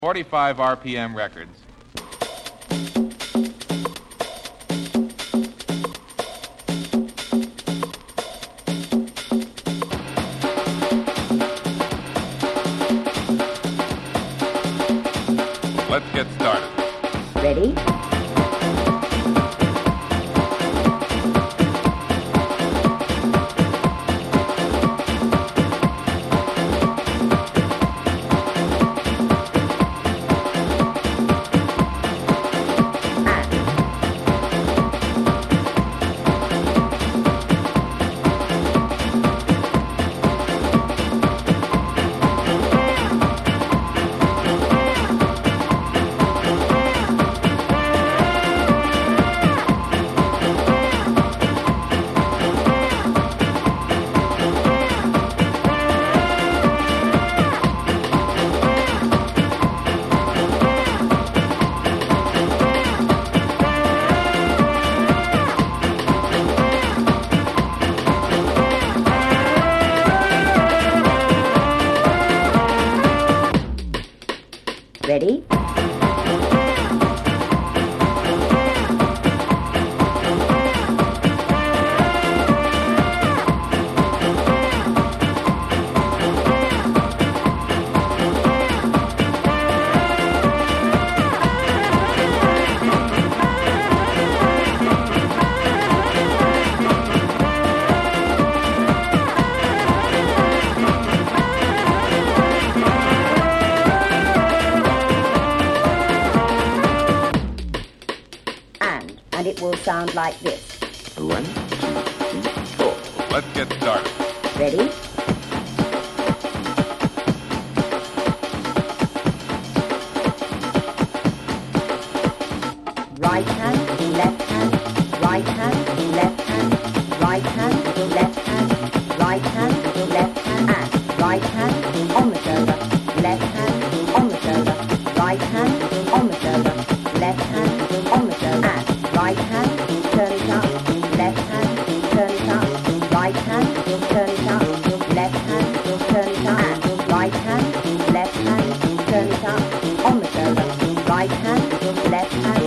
45 RPM records. Let's get started. Ready? Ready? And it will sound like this. 1, 2, 3, 4. Let's get started. Ready? Right hand, left hand, right hand, left hand, right hand, left hand, right hand, left hand, and right hand on the shoulder, left hand on the shoulder, right hand on the shoulder, left hand on the shoulder, and right hand, turn it up, left hand, turn it up, right hand, turn it up, left hand, turn it up, and right hand, left hand, turn it up, on the shoulder, right hand, left hand,